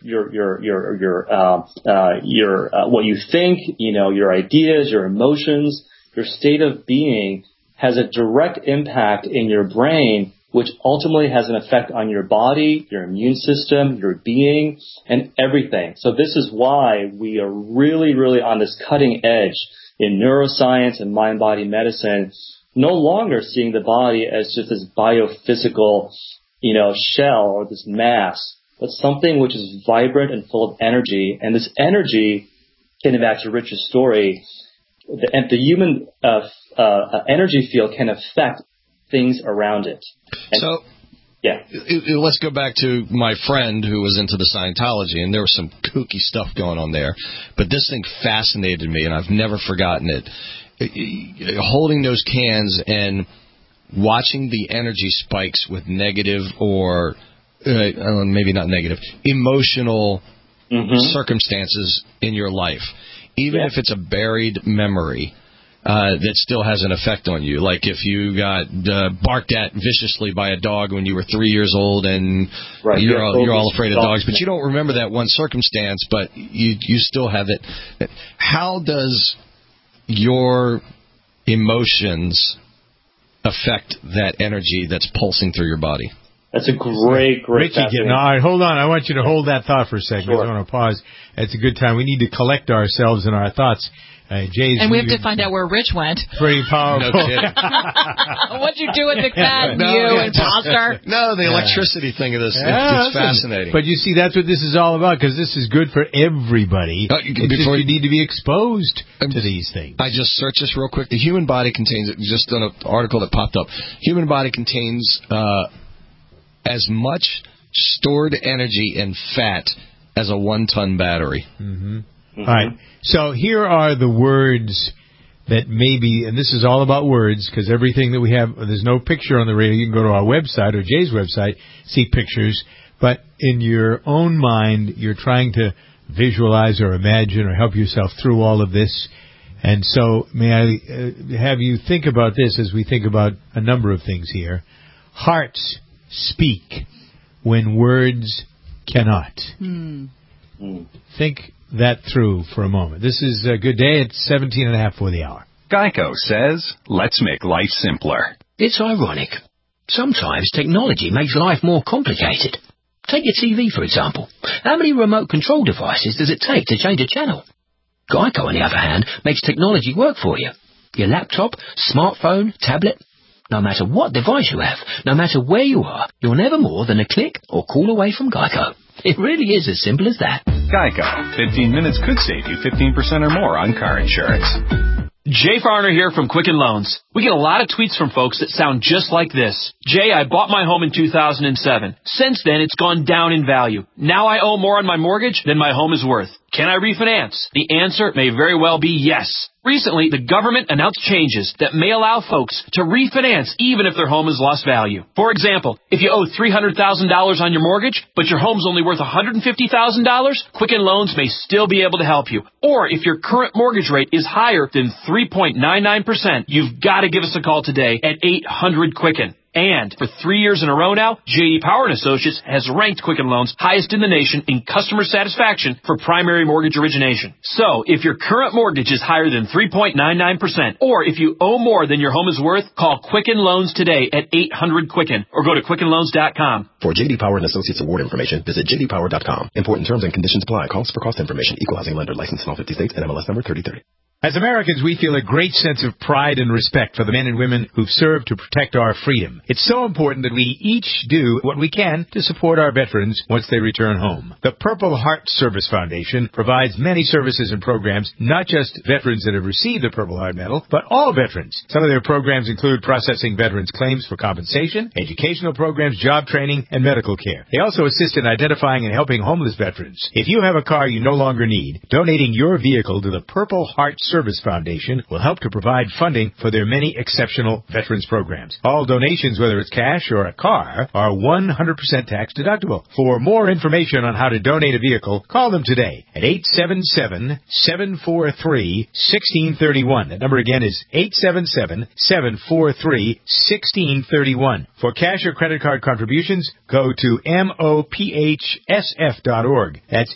Q: you think, your ideas, your emotions, your state of being has a direct impact in your brain, which ultimately has an effect on your body, your immune system, your being, and everything. So this is why we are really, really on this cutting edge in neuroscience and mind-body medicine, no longer seeing the body as just this biophysical, shell or this mass, but something which is vibrant and full of energy. And this energy, getting back to Rich's story, the human energy field can affect things around it. And
D: let's go back to my friend who was into the Scientology, and there was some kooky stuff going on there. But this thing fascinated me, and I've never forgotten it. Holding those cans and watching the energy spikes with negative or maybe not negative, emotional circumstances in your life, even if it's a buried memory. That still has an effect on you. Like if you got barked at viciously by a dog when you were 3 years old and you're all afraid of dogs, but you don't remember that one circumstance, but you still have it. How does your emotions affect that energy that's pulsing through your body?
Q: That's a great
B: Richie, all right, hold on. I want you to hold that thought for a second.
Q: Sure.
B: I want to pause. It's a good time. We need to collect ourselves and our thoughts. Jay's
C: and we have to find out where Rich went.
B: Pretty powerful.
D: No kidding.
C: What'd you do with the cat, imposter?
D: No, the electricity thing of this. It's fascinating.
B: But you see, that's what this is all about, because this is good for everybody. You need to be exposed to these things.
D: I just searched this real quick. The human body contains, just on an article that popped up, human body contains as much stored energy and fat as a 1-ton battery.
B: Mm-hmm. All right. So here are the words that maybe, and this is all about words, because everything that we have, there's no picture on the radio. You can go to our website or Jay's website, see pictures. But in your own mind, you're trying to visualize or imagine or help yourself through all of this. And so may I have you think about this as we think about a number of things here. Hearts speak when words cannot. Think that through for a moment. This is a good day. It's 17.5 for the hour.
R: Geico says, let's make life simpler.
S: It's ironic. Sometimes technology makes life more complicated. Take your TV, for example. How many remote control devices does it take to change a channel? Geico, on the other hand, makes technology work for you. Your laptop, smartphone, tablet. No matter what device you have, no matter where you are, you're never more than a click or call away from Geico. It really is as simple as that.
R: Geico. 15 minutes could save you 15% or more on car insurance.
J: Jay Farner here from Quicken Loans. We get a lot of tweets from folks that sound just like this. Jay, I bought my home in 2007. Since then, it's gone down in value. Now I owe more on my mortgage than my home is worth. Can I refinance? The answer may very well be yes. Recently, the government announced changes that may allow folks to refinance even if their home has lost value. For example, if you owe $300,000 on your mortgage, but your home's only worth $150,000, Quicken Loans may still be able to help you. Or if your current mortgage rate is higher than 3.99%, you've got to give us a call today at 800-QUICKEN. And for 3 years in a row now, J.D. Power & Associates has ranked Quicken Loans highest in the nation in customer satisfaction for primary mortgage origination. So, if your current mortgage is higher than 3.99%, or if you owe more than your home is worth, call Quicken Loans today at 800-QUICKEN or go to QuickenLoans.com.
L: For J.D. Power & Associates award information, visit jdpower.com. Important terms and conditions apply. Calls for cost information. Equal housing lender. Licensed in all 50 states. NMLS number 3030.
B: As Americans, we feel a great sense of pride and respect for the men and women who've served to protect our freedom. It's so important that we each do what we can to support our veterans once they return home. The Purple Heart Service Foundation provides many services and programs, not just veterans that have received the Purple Heart Medal, but all veterans. Some of their programs include processing veterans' claims for compensation, educational programs, job training, and medical care. They also assist in identifying and helping homeless veterans. If you have a car you no longer need, donating your vehicle to the Purple Heart Service Foundation will help to provide funding for their many exceptional veterans programs. All donations, whether it's cash or a car, are 100% tax deductible. For more information on how to donate a vehicle, call them today at 877-743-1631. That number again is 877-743-1631. For cash or credit card contributions, go to MOPHSF.org. That's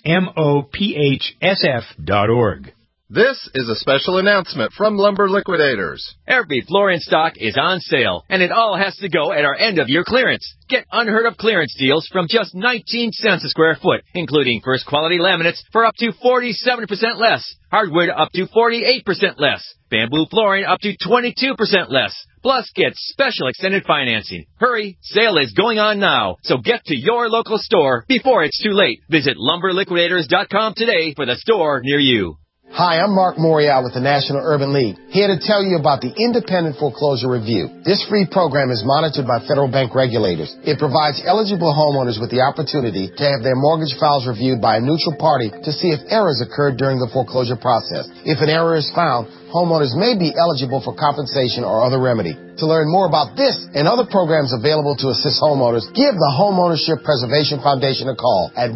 B: MOPHSF.org.
N: This is a special announcement from Lumber Liquidators.
W: Every floor in stock is on sale, and it all has to go at our end-of-year clearance. Get unheard-of clearance deals from just 19 cents a square foot, including first-quality laminates for up to 47% less, hardwood up to 48% less, bamboo flooring up to 22% less. Plus, get special extended financing. Hurry, sale is going on now, so get to your local store before it's too late. Visit LumberLiquidators.com today for the store near you.
Y: Hi, I'm Mark Morial with the National Urban League, here to tell you about the Independent Foreclosure Review. This free program is monitored by federal bank regulators. It provides eligible homeowners with the opportunity to have their mortgage files reviewed by a neutral party to see if errors occurred during the foreclosure process. If an error is found, homeowners may be eligible for compensation or other remedy. To learn more about this and other programs available to assist homeowners, give the Homeownership Preservation Foundation a call at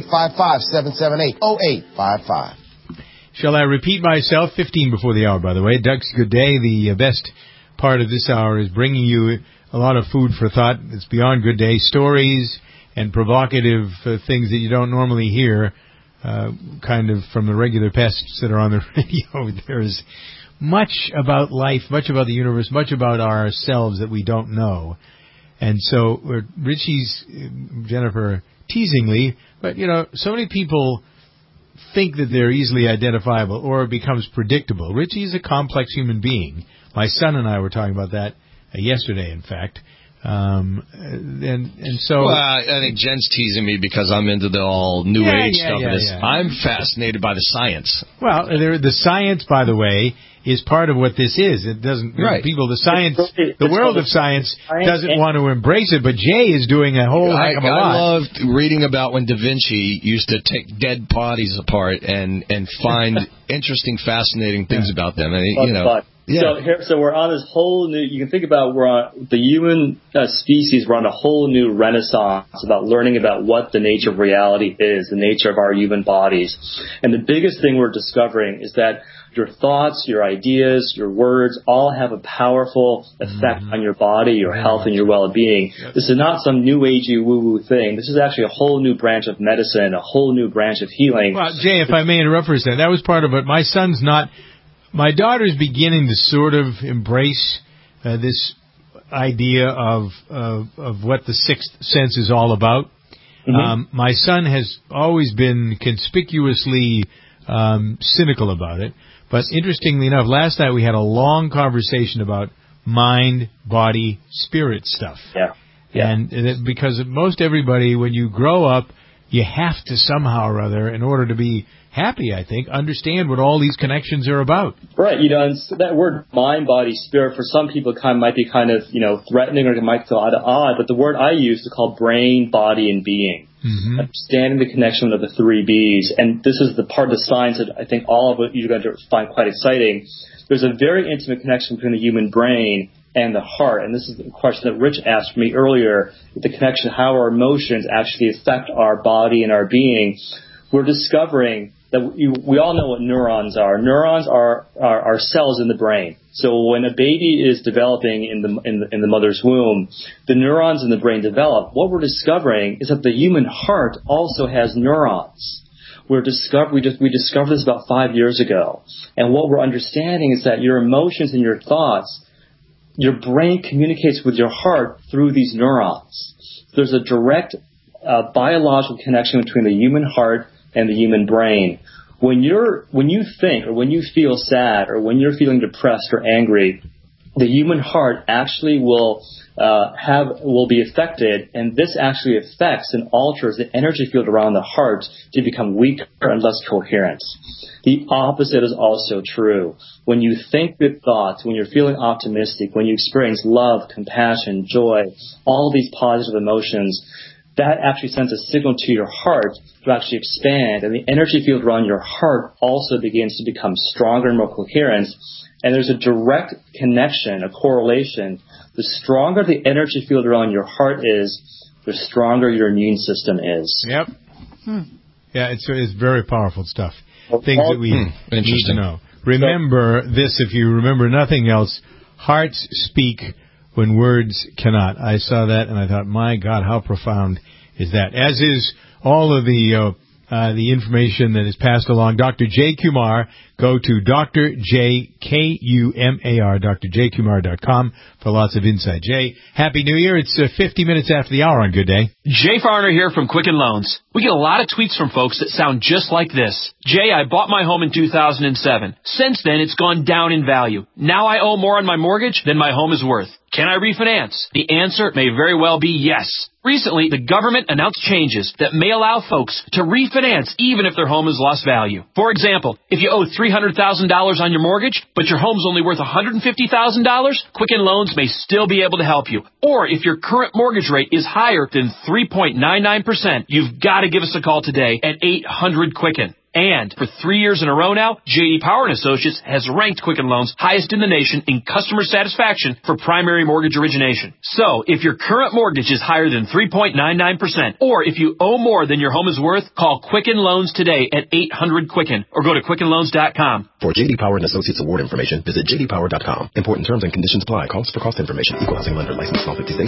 Y: 1-855-778-0855.
B: Shall I repeat myself? 15 before the hour, by the way. Doug's Good Day. The best part of this hour is bringing you a lot of food for thought. It's beyond Good Day. Stories and provocative things that you don't normally hear, kind of from the regular pests that are on the radio. There's much about life, much about the universe, much about ourselves that we don't know. And so Richie's, Jennifer, teasingly, but, so many people think that they're easily identifiable or it becomes predictable. Richie's a complex human being. My son and I were talking about that yesterday, in fact. And so...
D: Well, I think Jen's teasing me because I'm into the all New Age stuff. I'm fascinated by the science.
B: Well, the science, by the way, is part of what this is. It doesn't... People, the world of science doesn't want to embrace it, but Jay is doing a whole heck of a lot.
D: I loved reading about when Da Vinci used to take dead bodies apart and find interesting, fascinating things about them. And,
Q: So we're on this whole new. You can think about we're on the human species. We're on a whole new renaissance about learning about what the nature of reality is, the nature of our human bodies. And the biggest thing we're discovering is that your thoughts, your ideas, your words all have a powerful effect on your body, your health, and your well-being. This is not some new agey woo-woo thing. This is actually a whole new branch of medicine, a whole new branch of healing.
B: Well, Jay, if I may interrupt for a second, that was part of it. My son's not. My daughter's beginning to sort of embrace this idea of what the sixth sense is all about. Mm-hmm. My son has always been conspicuously cynical about it. But interestingly enough, last night we had a long conversation about mind, body, spirit stuff. And because most everybody, when you grow up, you have to somehow or other, in order to be happy, I think, understand what all these connections are about.
Q: Right. And so that word mind, body, spirit, for some people might be kind of, threatening, or it might feel odd, but the word I use is called brain, body, and being. Mm-hmm. Understanding the connection of the three Bs. And this is the part of the science that I think all of it you're going to find quite exciting. There's a very intimate connection between the human brain and the heart. And this is the question that Rich asked me earlier, the connection, how our emotions actually affect our body and our being. We're discovering that we all know what neurons are. Neurons are cells in the brain. So when a baby is developing in the mother's womb, the neurons in the brain develop. What we're discovering is that the human heart also has neurons. We discovered this about 5 years ago. And what we're understanding is that your emotions and your thoughts, your brain communicates with your heart through these neurons. There's a direct biological connection between the human heart and the human brain. When you think, or when you feel sad, or when you're feeling depressed or angry, the human heart actually will be affected, and this actually affects and alters the energy field around the heart to become weaker and less coherent. The opposite is also true. When you think good thoughts, when you're feeling optimistic, when you experience love, compassion, joy, all these positive emotions, that actually sends a signal to your heart to actually expand, and the energy field around your heart also begins to become stronger and more coherent. And there's a direct connection, a correlation. The stronger the energy field around your heart is, the stronger your immune system is.
B: Yep. Yeah, it's very powerful stuff. Things that we need to know. Remember this, if you remember nothing else, hearts speak when words cannot. I saw that and I thought, my God, how profound is that? As is all of the information that is passed along. Dr. Jay Kumar, go to drjkumar.com for lots of insight. Jay, Happy New Year. It's 50 minutes after the hour on Good Day.
J: Jay Farner here from Quicken Loans. We get a lot of tweets from folks that sound just like this. Jay, I bought my home in 2007. Since then, it's gone down in value. Now I owe more on my mortgage than my home is worth. Can I refinance? The answer may very well be yes. Recently, the government announced changes that may allow folks to refinance even if their home has lost value. For example, if you owe $300,000 on your mortgage, but your home's only worth $150,000, Quicken Loans may still be able to help you. Or if your current mortgage rate is higher than 3.99%, you've got to give us a call today at 800-QUICKEN. And for 3 years in a row now, J.D. Power & Associates has ranked Quicken Loans highest in the nation in customer satisfaction for primary mortgage origination. So, if your current mortgage is higher than 3.99%, or if you owe more than your home is worth, call Quicken Loans today at 800-QUICKEN or go to QuickenLoans.com.
L: For J.D. Power & Associates award information, visit jdpower.com. Important terms and conditions apply. Calls for cost information. Equal housing lender. Licensed in all 50 states.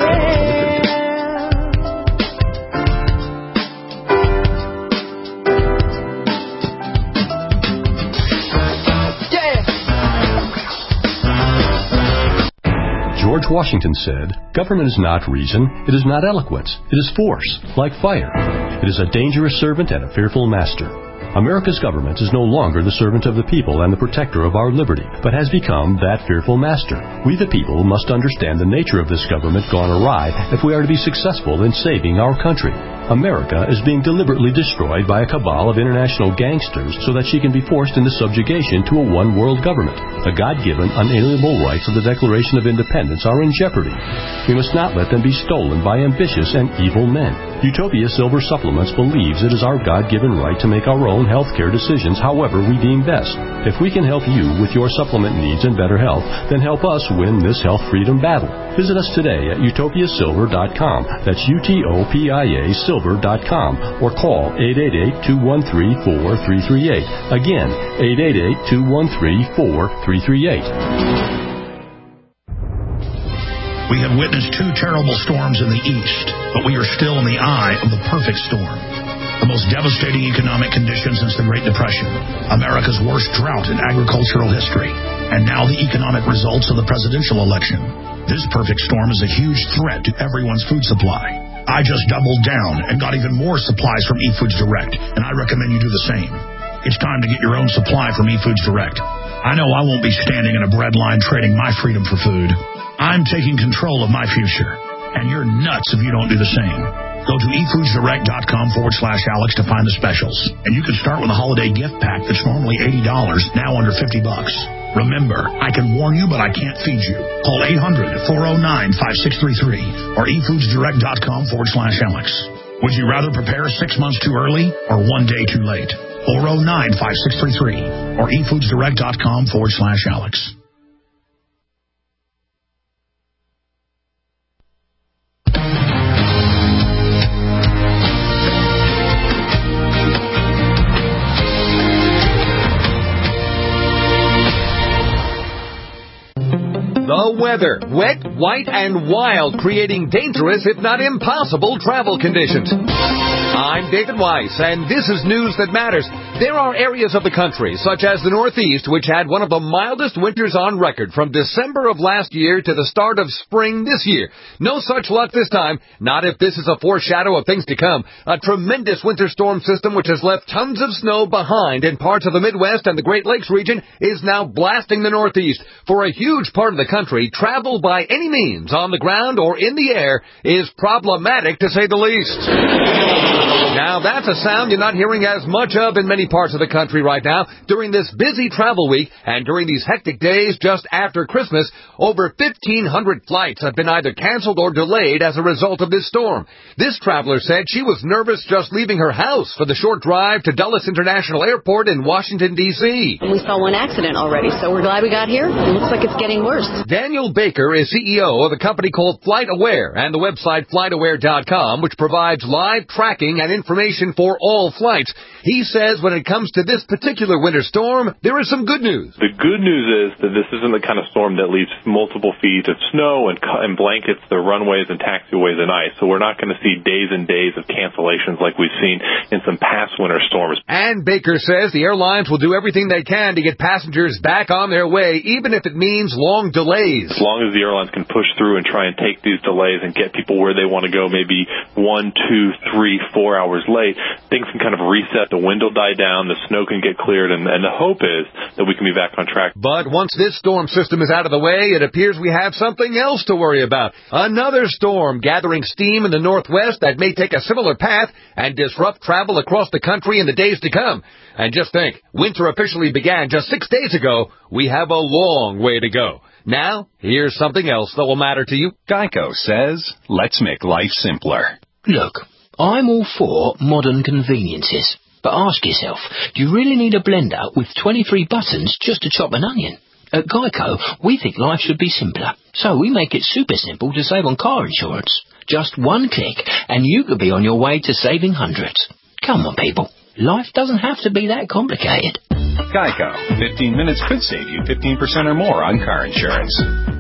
F: George Washington said, "Government is not reason, it is not eloquence, it is force, like fire. It is a dangerous servant and a fearful master." America's government is no longer the servant of the people and the protector of our liberty, but has become that fearful master. We the people must understand the nature of this government gone awry if we are to be successful in saving our country. America is being deliberately destroyed by a cabal of international gangsters so that she can be forced into subjugation to a one-world government. The God-given, unalienable rights of the Declaration of Independence are in jeopardy. We must not let them be stolen by ambitious and evil men. Utopia Silver Supplements believes it is our God-given right to make our own healthcare decisions however we deem best. If we can help you with your supplement needs and better health, then help us win this health freedom battle. Visit us today at utopiasilver.com. That's UTOPIA Silver.com, or call 888-213-4338. Again, 888-213-4338.
G: We have witnessed 2 terrible storms in the east, but we are still in the eye of the perfect storm. The most devastating economic conditions since the Great Depression, America's worst drought in agricultural history, and now the economic results of the presidential election. This perfect storm is a huge threat to everyone's food supply. I just doubled down and got even more supplies from eFoods Direct, and I recommend you do the same. It's time to get your own supply from eFoods Direct. I know I won't be standing in a bread line trading my freedom for food. I'm taking control of my future, and you're nuts if you don't do the same. Go to efoodsdirect.com/Alex to find the specials, and you can start with a holiday gift pack that's normally $80, now under $50. Remember, I can warn you, but I can't feed you. Call 800-409-5633 or efoodsdirect.com/Alex. Would you rather prepare 6 months too early or 1 day too late? 409-5633 or efoodsdirect.com/Alex.
W: The weather, wet, white, and wild, creating dangerous, if not impossible, travel conditions. I'm David Weiss, and this is news that matters. There are areas of the country, such as the Northeast, which had one of the mildest winters on record from December of last year to the start of spring this year. No such luck this time, not if this is a foreshadow of things to come. A tremendous winter storm system which has left tons of snow behind in parts of the Midwest and the Great Lakes region is now blasting the Northeast. For a huge part of the country, travel by any means, on the ground or in the air, is problematic to say the least. Now, that's a sound you're not hearing as much of in many parts of the country right now. During this busy travel week and during these hectic days just after Christmas, over 1,500 flights have been either canceled or delayed as a result of this storm. This traveler said she was nervous just leaving her house for the short drive to Dulles International Airport in Washington, D.C.
H: We saw one accident already, so we're glad we got here. It looks like it's getting worse.
W: Daniel Baker is CEO of a company called FlightAware and the website FlightAware.com, which provides live tracking and information for all flights. He says when it comes to this particular winter storm, there is some good news.
I: The good news is that this isn't the kind of storm that leaves multiple feet of snow and blankets the runways and taxiways and ice. So we're not going to see days and days of cancellations like we've seen in some past winter storms.
W: And Baker says the airlines will do everything they can to get passengers back on their way, even if it means long delays.
I: As long as the airlines can push through and try and take these delays and get people where they want to go, maybe 1, 2, 3, 4 hours late, things can kind of reset, the wind will die down, the snow can get cleared, and the hope is that we can be back on track.
W: But once this storm system is out of the way, it appears we have something else to worry about. Another storm gathering steam in the Northwest that may take a similar path and disrupt travel across the country in the days to come. And just think, winter officially began just 6 days ago. We have a long way to go. Now, here's something else that will matter to you.
R: Geico says, let's make life simpler.
S: Look, I'm all for modern conveniences. But ask yourself, do you really need a blender with 23 buttons just to chop an onion? At Geico, we think life should be simpler. So we make it super simple to save on car insurance. Just one click and you could be on your way to saving hundreds. Come on, people. Life doesn't have to be that complicated.
R: Geico. 15 minutes could save you 15% or more on car insurance.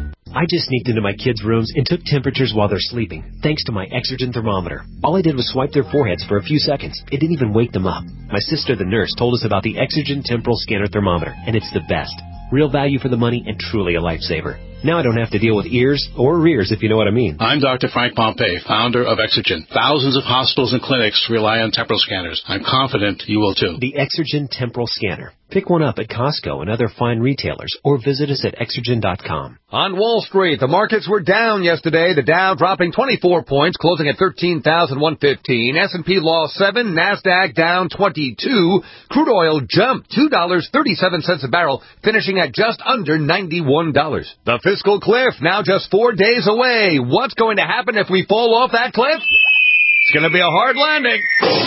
P: I just sneaked into my kids' rooms and took temperatures while they're sleeping, thanks to my Exergen thermometer. All I did was swipe their foreheads for a few seconds. It didn't even wake them up. My sister, the nurse, told us about the Exergen Temporal Scanner Thermometer, and it's the best. Real value for the money and truly a lifesaver. Now I don't have to deal with ears or rears, if you know what I mean.
K: I'm Dr. Frank Pompey, founder of Exergen. Thousands of hospitals and clinics rely on temporal scanners. I'm confident you will too.
P: The Exergen Temporal Scanner. Pick one up at Costco and other fine retailers, or visit us at Exergen.com.
W: On Wall Street, the markets were down yesterday. The Dow dropping 24 points, closing at 13,115. S&P lost 7. NASDAQ down 22. Crude oil jumped $2.37 a barrel, finishing at just under $91. The fiscal cliff now just 4 days away. What's going to happen if we fall off that cliff? It's going to be a hard landing.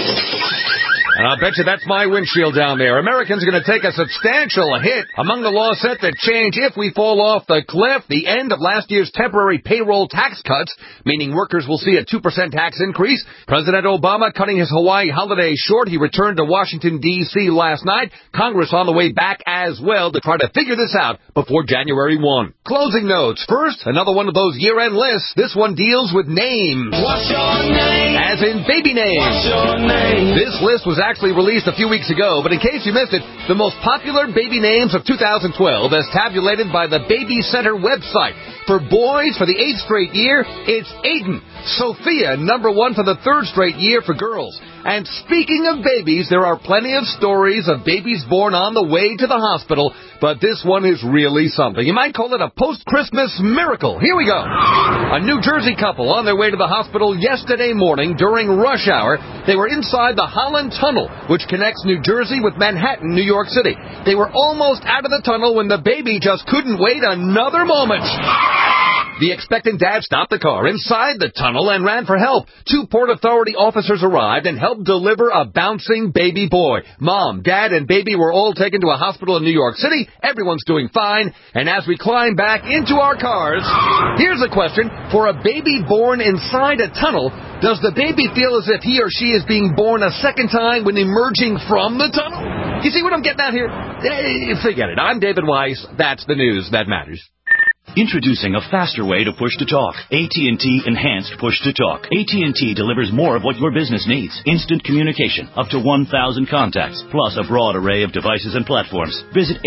W: And I'll bet you that's my windshield down there. Americans are going to take a substantial hit. Among the laws set to change if we fall off the cliff, the end of last year's temporary payroll tax cuts, meaning workers will see a 2% tax increase. President Obama cutting his Hawaii holiday short. He returned to Washington, D.C. last night. Congress on the way back as well to try to figure this out before January 1. Closing notes. First, another one of those year-end lists. This one deals with names. What's your name? As in baby names. What's your name? This list was actually released a few weeks ago, but in case you missed it, the most popular baby names of 2012 as tabulated by the Baby Center website. For boys, for the 8th straight year, it's Aiden. Sophia, number 1 for the 3rd straight year for girls. And speaking of babies, there are plenty of stories of babies born on the way to the hospital, but this one is really something. You might call it a post-Christmas miracle. Here we go. A New Jersey couple on their way to the hospital yesterday morning during rush hour. They were inside the Holland Tunnel, which connects New Jersey with Manhattan, New York City. They were almost out of the tunnel when the baby just couldn't wait another moment. The expectant dad stopped the car inside the tunnel and ran for help. 2 Port Authority officers arrived and helped deliver a bouncing baby boy. Mom, dad, and baby were all taken to a hospital in New York City. Everyone's doing fine. And as we climb back into our cars, here's a question. For a baby born inside a tunnel, does the baby feel as if he or she is being born a second time when emerging from the tunnel? You see what I'm getting at here? Forget it. I'm David Weiss. That's the news that matters.
O: Introducing a faster way to push-to-talk. AT&T Enhanced Push-to-Talk. AT&T delivers more of what your business needs. Instant communication, up to 1,000 contacts, plus a broad array of devices and platforms. Visit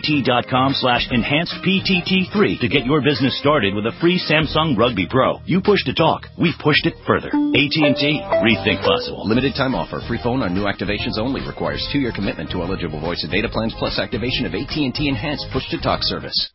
O: att.com/enhancedptt3 to get your business started with a free Samsung Rugby Pro. You push-to-talk. We've pushed it further. AT&T. Rethink possible.
L: Limited time offer. Free phone on new activations only. Requires 2-year commitment to eligible voice and data plans plus activation of AT&T Enhanced Push-to-Talk service.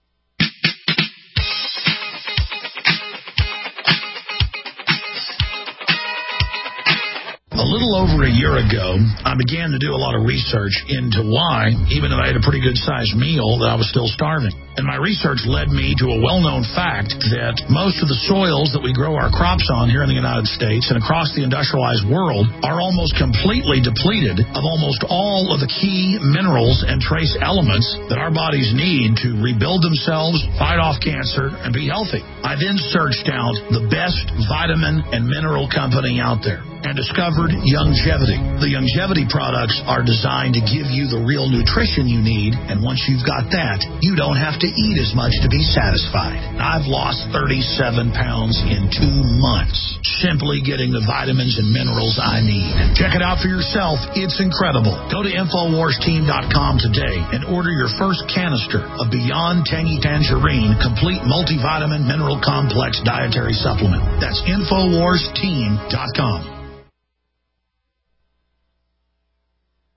G: A little over a year ago, I began to do a lot of research into why, even though I had a pretty good-sized meal, that I was still starving. And my research led me to a well-known fact that most of the soils that we grow our crops on here in the United States and across the industrialized world are almost completely depleted of almost all of the key minerals and trace elements that our bodies need to rebuild themselves, fight off cancer, and be healthy. I then searched out the best vitamin and mineral company out there and discovered Youngevity. The Youngevity products are designed to give you the real nutrition you need, and once you've got that, you don't have to eat as much to be satisfied. I've lost 37 pounds in 2 months, simply getting the vitamins and minerals I need. Check it out for yourself. It's incredible. Go to InfoWarsTeam.com today and order your first canister of Beyond Tangy Tangerine Complete Multivitamin Mineral Complex Dietary Supplement. That's InfoWarsTeam.com.